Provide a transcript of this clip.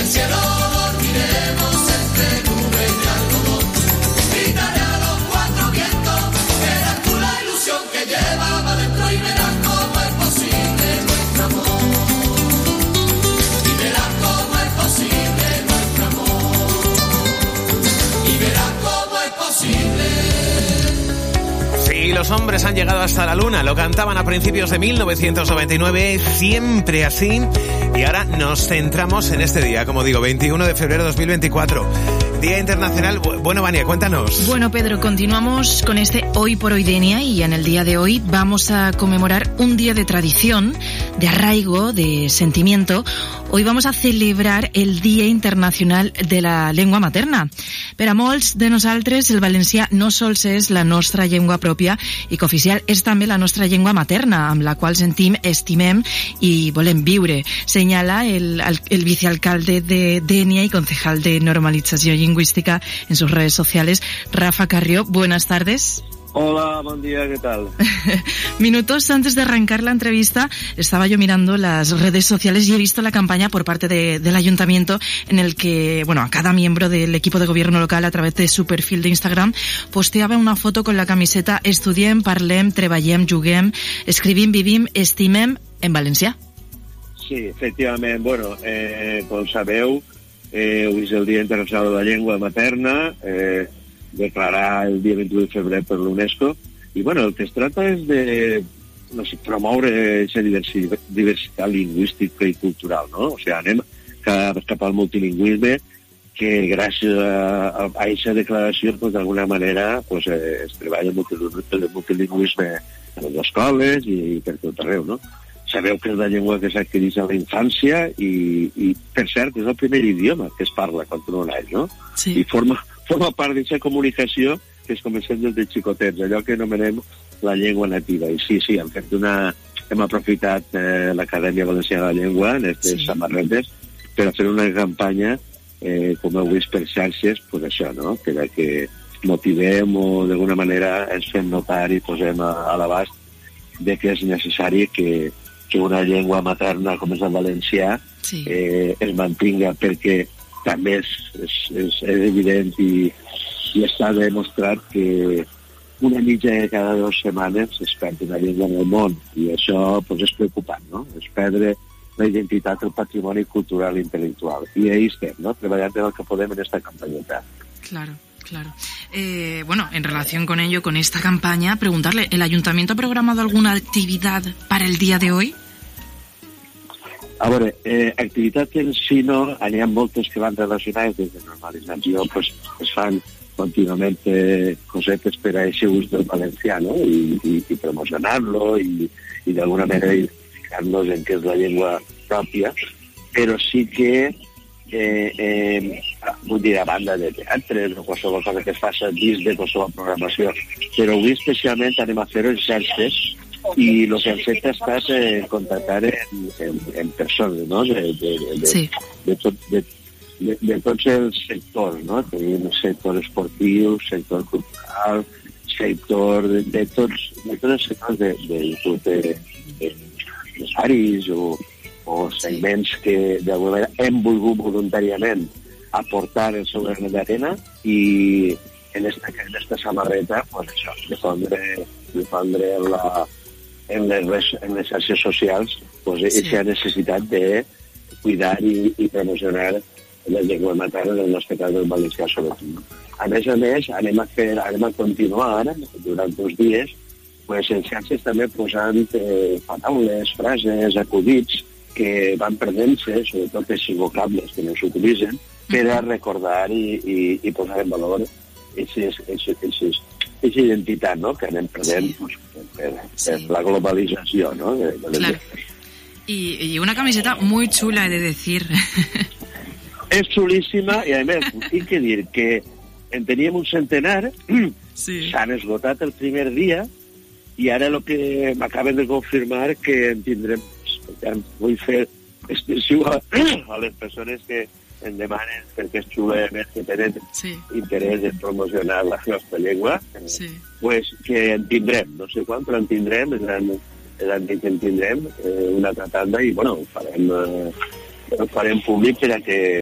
cielo dormiremos entre nubes de algodón. Gritaré a los cuatro vientos, eras tú la ilusión que llevaba dentro y verás cómo es posible nuestro amor. Y verás cómo es posible nuestro amor. Y verás cómo es posible. Sí, los hombres han llegado hasta la luna, lo cantaban a principios de 1999, siempre así. Y ahora nos centramos en este día, como digo, 21 de febrero de 2024. Día Internacional. Bueno, Vania, cuéntanos. Bueno, Pedro, continuamos con este Hoy por Hoy Denia y en el día de hoy vamos a conmemorar un día de tradición, de arraigo, de sentimiento. Hoy vamos a celebrar el Dia Internacional de la Llengua Materna. Per a molts de nosaltres, el valencià no sols és la nostra llengua pròpia i que oficial és també la nostra llengua materna, amb la qual sentim, estimem i volem viure. Señala el vicealcalde de Denia y concejal de normalización lingüística en sus redes sociales, Rafa Carrió. Buenas tardes. Hola, buen día, ¿qué tal? Minutos antes de arrancar la entrevista, estaba yo mirando las redes sociales y he visto la campaña por parte del ayuntamiento en el que, bueno, a cada miembro del equipo de gobierno local a través de su perfil de Instagram posteaba una foto con la camiseta Estudiem, parlem, treballem, juguem, escrivim, vivim, estimem en valencià. Sí, efectivament. Bueno, com sabeu, avui és el Dia Internacional de la Llengua Materna, declarar el dia 21 de febrer per l'UNESCO, i bueno, el que es tracta és de promoure aquesta diversitat lingüística i cultural, no? O sigui, anem cap al multilingüisme, que gràcies a aquesta declaració, pues, d'alguna manera, pues, es treballa el multilingüisme en les escoles i per tot arreu, no? Sabeu que és la llengua que s'adquireix a la infància i, per cert, és el primer idioma que es parla quan tu no naix, no? Sí. I forma part d'aquesta comunicació que es comencem des de xicotets, allò que anomenem la llengua nativa. I sí, hem aprofitat l'Acadèmia Valenciana de la Llengua en aquestes samarretes per a fer una campanya, com heu vist per xarxes, pues això, no? Per a que motivem o d'alguna manera ens fem notar i posem a l'abast de que és necessari que una llengua materna com és el valencià es mantinga, perquè també és evident i està demostrat que una mitja de cada 2 setmanes es perd una llengua en el món i això pues, és preocupant, no? És perdre la identitat, el patrimoni cultural i intel·lectual. I ahí estem, ¿no? Treballant en el que podem en esta campanyeta. Claro. Bueno, en relación con ello, con esta campaña, preguntarle, ¿el Ayuntamiento ha programado alguna actividad para el día de hoy? A veure, activitats en si no, n'hi ha moltes que van relacionades des de normalització, pues, es fan contínuament cosetes per a aquest ús del valencià, no? I promocionar-lo i d'alguna manera identificar-nos en què és la llengua pròpia, però sí que vull dir, a banda de teatres o qualsevol cosa que es faci dins de qualsevol programació, però avui especialment anem a fer-ho en xarxes i el que hem fet ha estat contactar en persones, no? De tots els sectors, no? Tenim sector esportiu, sector cultural, sector de tots els sectors de empresaris o segments que d'alguna manera hem volgut voluntàriament aportar el seu granet d'arena i en esta samarreta, pues això, difondre en les xarxes socials pues, aquesta necessitat de cuidar i promocionar la llengua materna del nostre cas del valencià sobretot. A més, anem a continuar durant 2 dies pues, en xarxes també posant paraules, frases, acudits que van perdent-se, sobretot els vocables que no s'utilitzen, per a recordar i posar en valor aquesta identitat, no?, que anem perdent per la globalització, no? Claro. Y una camiseta muy chula, he de decir. És xulíssima i, a més, tinc que dir que en teníem un centenar, s'han esgotat el primer dia i ara el que m'acaben de confirmar que en tindrem. Vull fer extensiu a les persones que em demanen perquè és xula, que tenen interès en promocionar la nostra llengua, pues que en tindrem, no sé quan, però en tindrem, l'han dit que en tindrem una altra tanda i, bueno, ho farem públic per a que